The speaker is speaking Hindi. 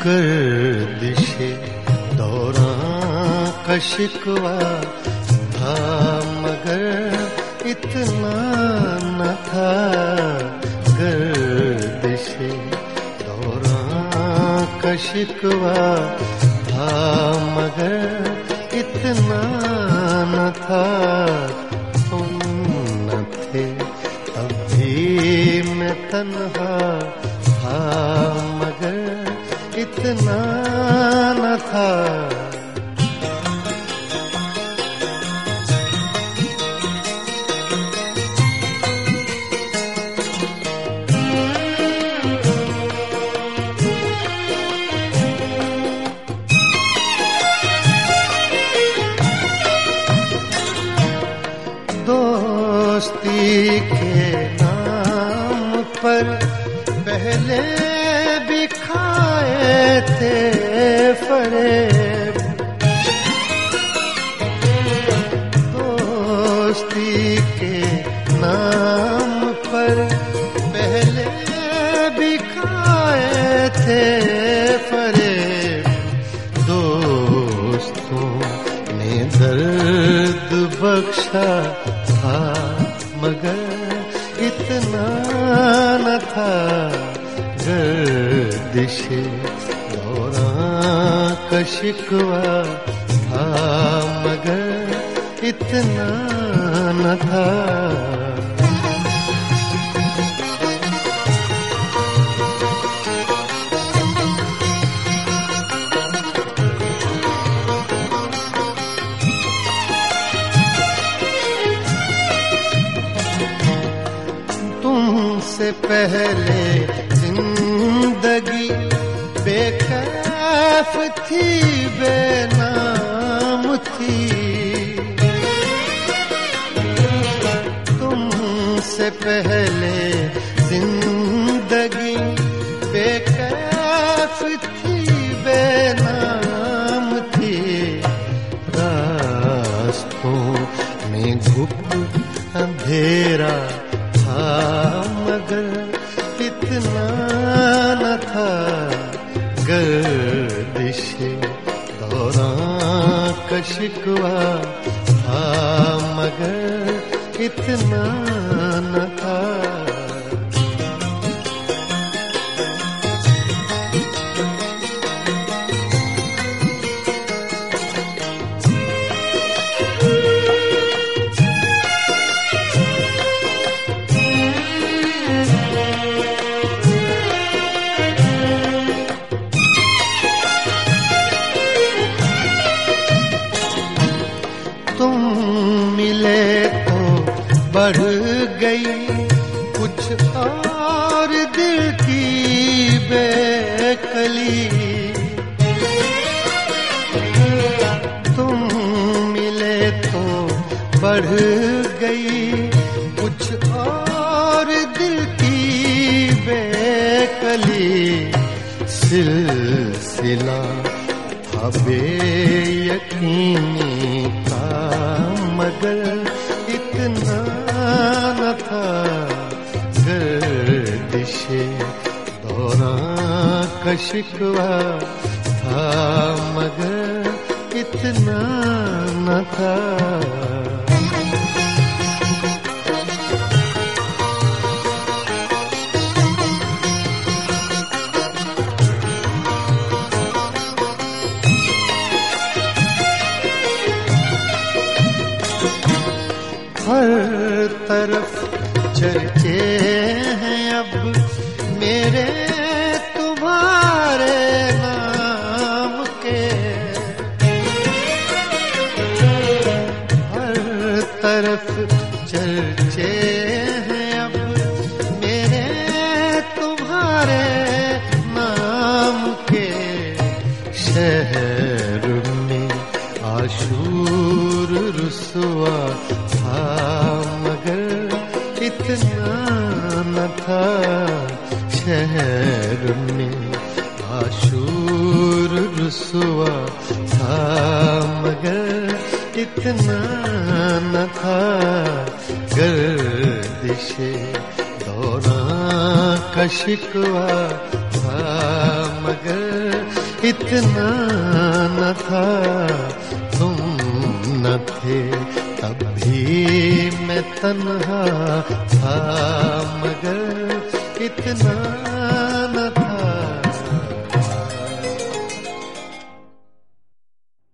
गर्दिशे दौरां का शिकवा था मगर इतना न था। गर्दिशे दौरां का शिकवा था मगर इतना न था। तुम न थे तब भी मैं तन्हा था मगर इतना न था। दोस्ती के नाम पर पहले भी खाए थे फरेब। दोस्ती के नाम पर पहले भी खाए थे फरेब। दोस्तों ने दर्द बख्शा था मगर इतना न था। गर्दिशे दौरां का शिकवा था मगर इतना न था। तुमसे पहले जिंदगी बेकैफ थी बेनाम थी। तुमसे पहले जिंदगी बेकैफ थी बेनाम थी। रास्तों में घुप अंधेरा था मगर इतना न था। गर्दिशे दौरां का शिकवा था मगर इतना न था। तुम मिले तो बढ़ गई कुछ और दिल की बेकली। तुम मिले तो बढ़ गई कुछ और दिल की बेकली। सिलसिला था बेयकीनी था मगर इतना न था। गर्दिशे दौरां का शिकवा था मगर इतना न था। हर तरफ चर्चे हैं अब मेरे तुम्हारे नाम के। हर तरफ चर्चे हैं अब मेरे तुम्हारे नाम के। शहर में आशूर रुसवा था मगर इतना न था। शहर में आशूर रुसवा था मगर इतना न था। गर्दिशे दौरां का शिकवा था मगर इतना न था, तुम न थे तब भी मैं तन्हा था।